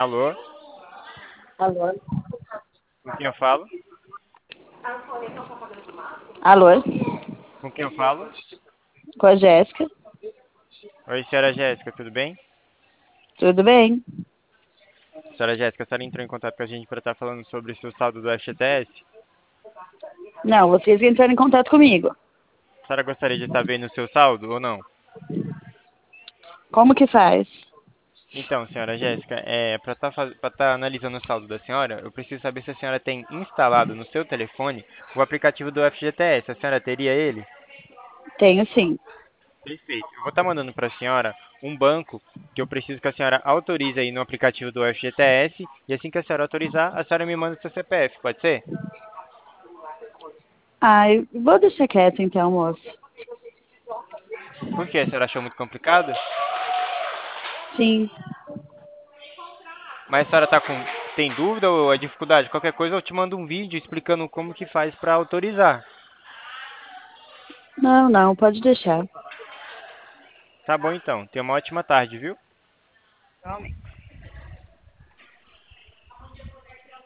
Alô, Alô? com quem eu falo? Alô? Com quem eu falo? Com a Jéssica? Oi, senhora Jéssica, tudo bem? Tudo bem? Senhora Jéssica, a senhora entrou em contato com a gente para estar falando sobre o seu saldo do FGTS? Não, vocês entraram em contato comigo. A senhora gostaria de estar vendo o seu saldo ou não? Como que faz? Então, senhora Jéssica, para estar analisando o saldo da senhora, eu preciso saber se a senhora tem instalado no seu telefone o aplicativo do FGTS. A senhora teria ele? Tenho sim. Perfeito. Eu vou estar mandando para a senhora um banco que eu preciso que a senhora autorize aí no aplicativo do FGTS e assim que a senhora autorizar, a senhora me manda o seu CPF, pode ser? Ai, vou deixar quieto então, moço. Por quê? A senhora achou muito complicado? Sim. Mas a senhora tem dúvida ou é dificuldade? Qualquer coisa eu te mando um vídeo explicando como que faz para autorizar. Não, não, pode deixar. Tá bom então. Tenha uma ótima tarde, viu?